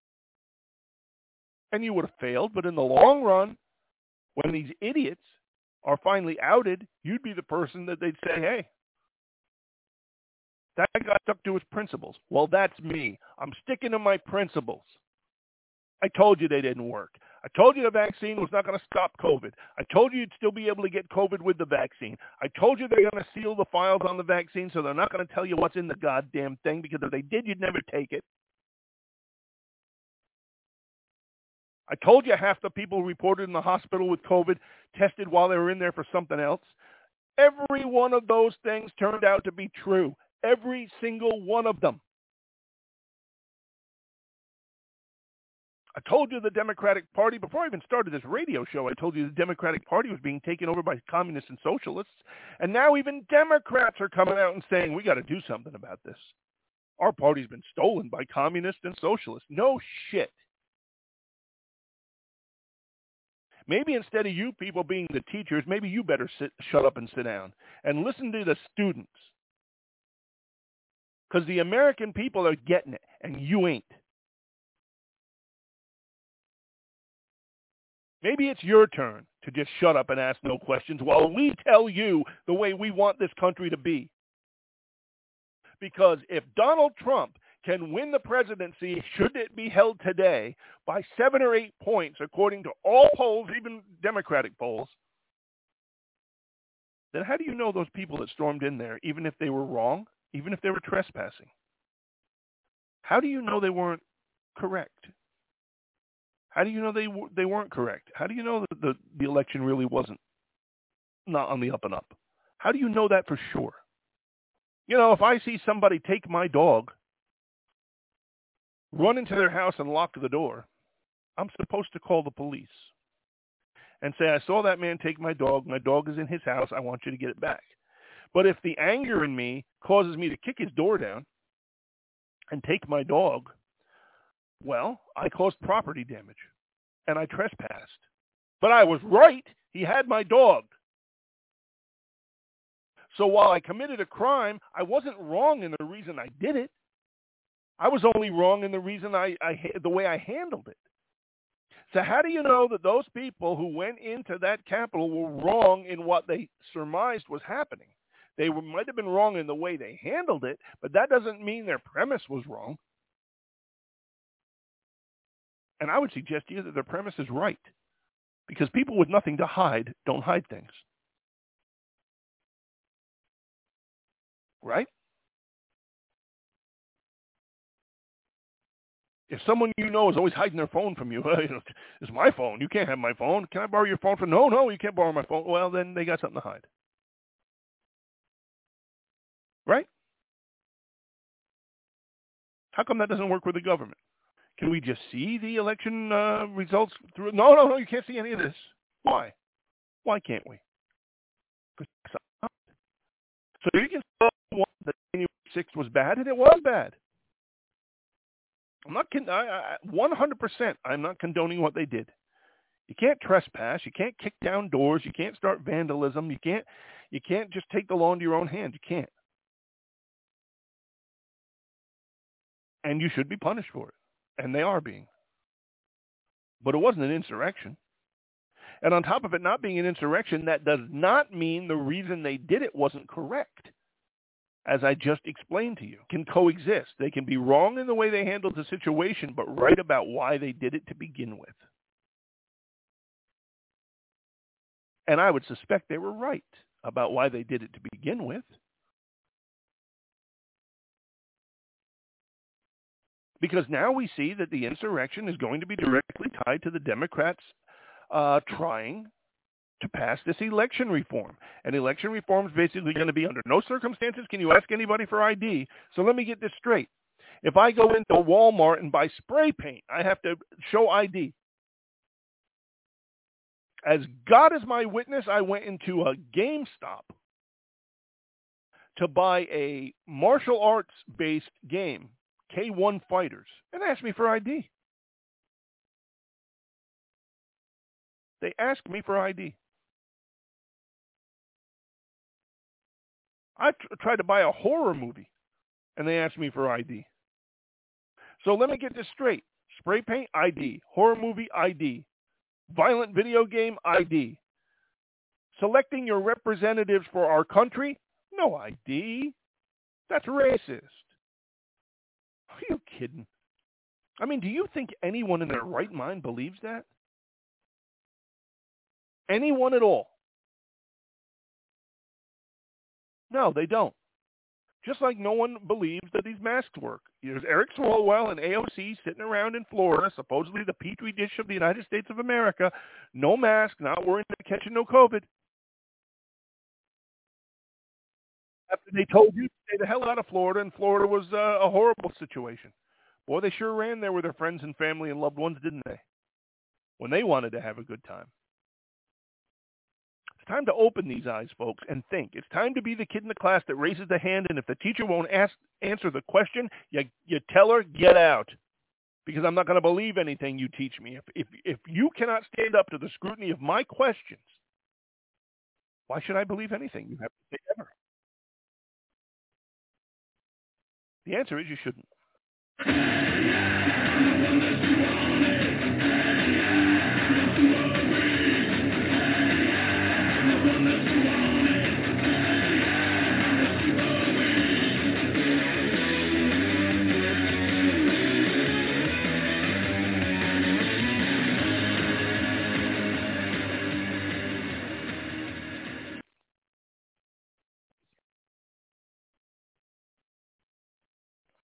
And you would have failed, but in the long run, when these idiots are finally outed, you'd be the person that they'd say, hey, that guy stuck to his principles. Well, that's me. I'm sticking to my principles. I told you they didn't work. I told you the vaccine was not going to stop COVID. I told you you'd still be able to get COVID with the vaccine. I told you they're going to seal the files on the vaccine, so they're not going to tell you what's in the goddamn thing, because if they did, you'd never take it. I told you half the people reported in the hospital with COVID tested while they were in there for something else. Every one of those things turned out to be true. Every single one of them. I told you the Democratic Party, before I even started this radio show, I told you the Democratic Party was being taken over by communists and socialists. And now even Democrats are coming out and saying, we got to do something about this. Our party's been stolen by communists and socialists. No shit. Maybe instead of you people being the teachers, maybe you better sit, shut up and sit down and listen to the students. Because the American people are getting it, and you ain't. Maybe it's your turn to just shut up and ask no questions while we tell you the way we want this country to be. Because if Donald Trump can win the presidency, should it be held today, by seven or eight points, according to all polls, even Democratic polls, then how do you know those people that stormed in there, even if they were wrong, even if they were trespassing? How do you know they weren't correct? How do you know they they weren't correct? How do you know that the, the election really wasn't not on the up and up? How do you know that for sure? You know, if I see somebody take my dog, run into their house and lock the door, I'm supposed to call the police and say, I saw that man take my dog. My dog is in his house. I want you to get it back. But if the anger in me causes me to kick his door down and take my dog, well, I caused property damage and I trespassed. But I was right. He had my dog. So while I committed a crime, I wasn't wrong in the reason I did it. I was only wrong in the reason I, I the way I handled it. So how do you know that those people who went into that Capitol were wrong in what they surmised was happening? They were, might have been wrong in the way they handled it, but that doesn't mean their premise was wrong. And I would suggest to you that their premise is right, because people with nothing to hide don't hide things. Right? If someone you know is always hiding their phone from you, well, you know, it's my phone. You can't have my phone. Can I borrow your phone? For no, no, you can't borrow my phone. Well, then they got something to hide. Right? How come that doesn't work with the government? Can we just see the election uh, results through? No, no, no, you can't see any of this. Why? Why can't we? So you can say that January sixth was bad, and it was bad. I'm not con- I, I, one hundred percent. I'm not condoning what they did. You can't trespass. You can't kick down doors. You can't start vandalism. You can't. You can't just take the law into your own hands. You can't. And you should be punished for it. And they are being. But it wasn't an insurrection. And on top of it not being an insurrection, that does not mean the reason they did it wasn't correct. As I just explained to you, can coexist. They can be wrong in the way they handled the situation, but right about why they did it to begin with. And I would suspect they were right about why they did it to begin with. Because now we see that the insurrection is going to be directly tied to the Democrats uh, trying to pass this election reform. And election reform is basically going to be under no circumstances can you ask anybody for I D. So let me get this straight. If I go into Walmart and buy spray paint, I have to show I D. As God is my witness, I went into a GameStop to buy a martial arts-based game, K one Fighters, and asked me for I D. They asked me for I D. I tr- tried to buy a horror movie, and they asked me for I D. So let me get this straight. Spray paint, I D. Horror movie, I D. Violent video game, I D. Selecting your representatives for our country, no I D. That's racist. Are you kidding? I mean, do you think anyone in their right mind believes that? Anyone at all? No, they don't. Just like no one believes that these masks work. There's Eric Swalwell and A O C sitting around in Florida, supposedly the petri dish of the United States of America, no mask, not worrying about catching no COVID. After they told you to stay the hell out of Florida, and Florida was uh, a horrible situation. Boy, they sure ran there with their friends and family and loved ones, didn't they? When they wanted to have a good time. It's time to open these eyes, folks, and think. It's time to be the kid in the class that raises the hand, and if the teacher won't ask, answer the question, you, you tell her, get out. Because I'm not going to believe anything you teach me. If, if, if you cannot stand up to the scrutiny of my questions, why should I believe anything you have to say ever? The answer is you shouldn't.